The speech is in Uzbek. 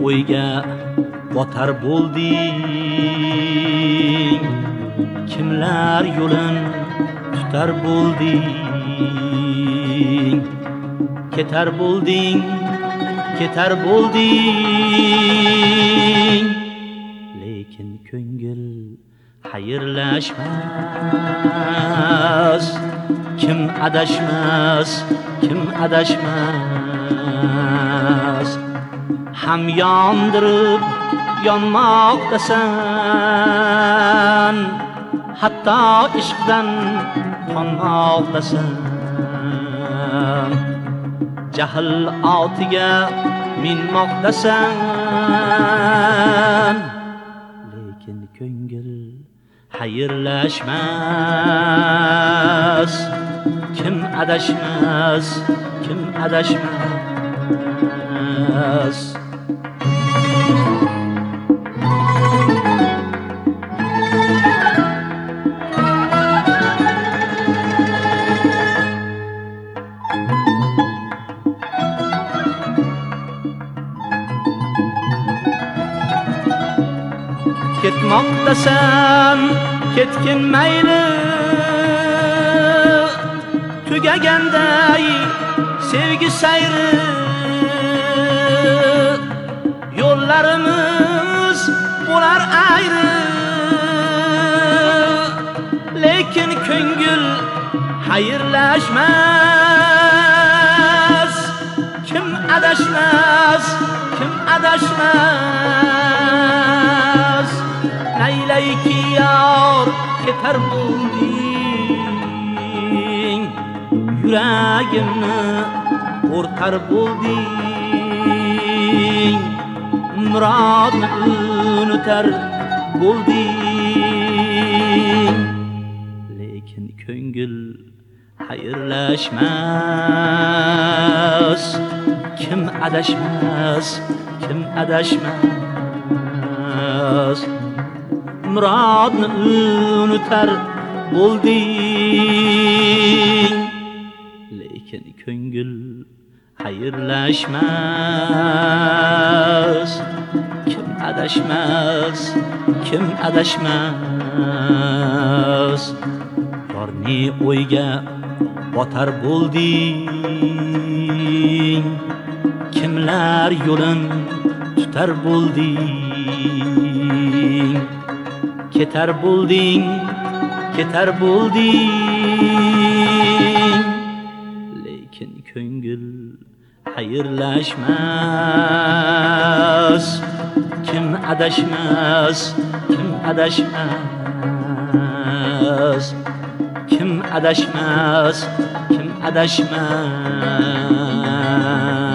o'yga botar bo'lding, kimlar yo'lin tutar bo'lding, ketar bo'lding, ketar bo'lding, lekin ko'ngil xayrlashmas, kim adashmas, kim adashmas. Ham yondirib yonmoqdasan, hatto ishqdan qonmoqdasan. Jahl otiga minmoqdasan, lekin ko'ngil xayrlashmas, kim adashmas, kim adashmas. Ketmoqdasan, ketgin mayli, tugaganday sevgi sayri. Yo'llarimiz bo'lar ayri, lekin ko'ngil xayrlashmas, kim adashmas, kim adashmas. Naylayki yor ketar bo'lding, yuragimni o'rtar bo'lding, murodni unutar bo'lding, lekin ko'ngil xayrlashmas, kim adashmas, kim adashmas. Murodni unutar bo'lding, lekin ko'ngil xayrlashmas, kim adashmas, kim adashmas. Yorni o'yga botar bo'lding, kimlar yo'lin tutar bo'lding, ketar bo'lding, ketar bo'lding, lekin ko'ngil xayrlashmas, kim adashmas, kim adashmas. Kim adashmas, kim adashmas.